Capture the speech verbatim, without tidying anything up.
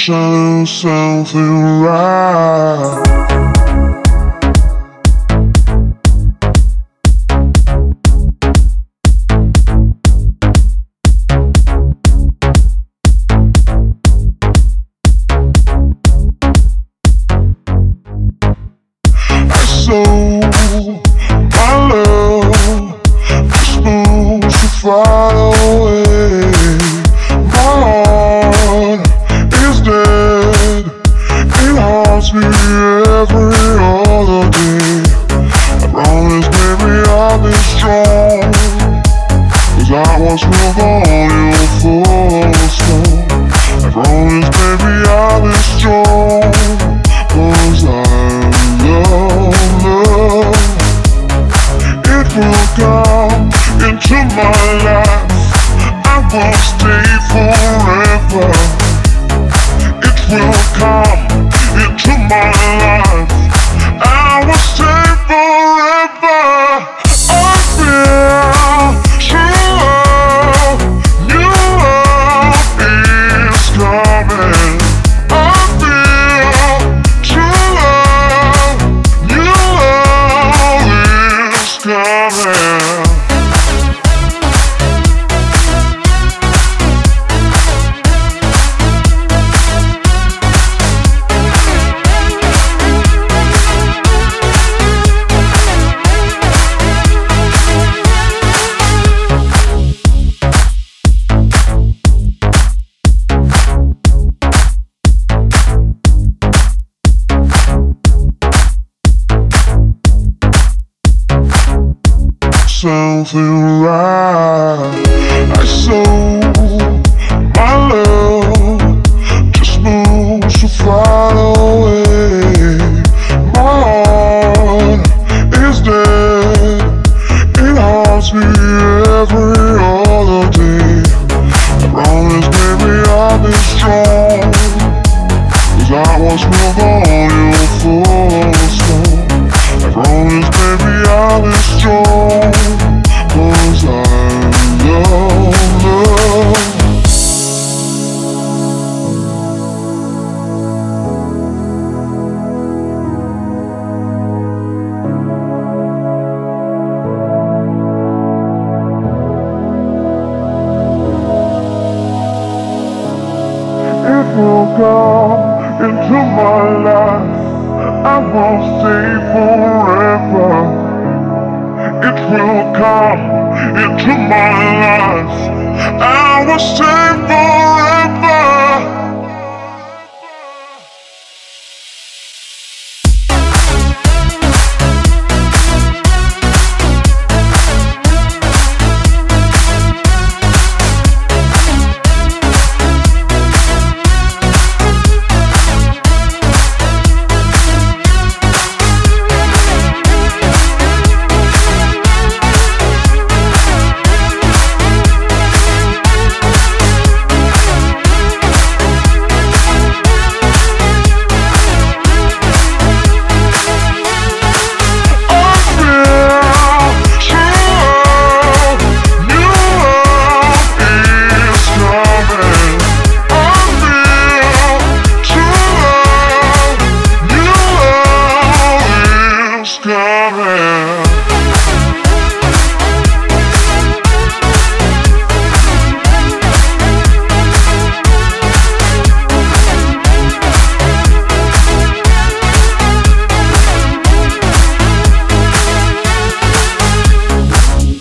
do something right. So my love just moves so far away. My heart is dead, it haunts me every other day. I promise, baby, I'll be strong, 'cause I was built on your footstone. I promise, baby, I'll be strong, 'cause I love, love. It will come into my life, I will stay forever. It will come into my life, I will stay forever. I feel true love, new love is coming. I feel true love, new love is coming. Something right. I saw my love just moves so far away. My heart is dead, it haunts me every other day. I promise, baby, I'll be strong, 'cause I was built on your footstone. I promise, baby, I'll be strong, 'cause I love, love. It will come into my life, I will stay forever. It will come into my life, I will stay forever.